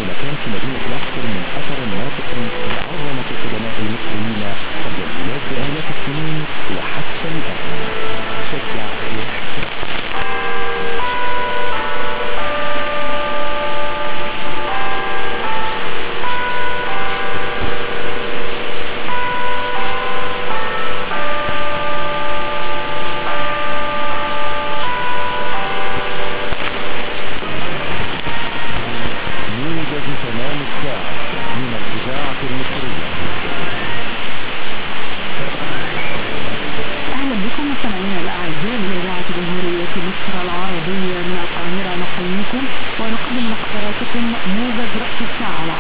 مكان في مدينة نصر من أثر ناطق بعظمة القدماء المصريين قبل البلاد بآلاف السنين وحتى الآن. شجع واحترم. تمام الساعة من الإذاعة المصرية. أهلا بكم مستمعينا الأعزاء من إذاعة جمهورية مصر العربية من القاهرة، نحييكم ونقدم لحضراتكم موجز رأس الساعة.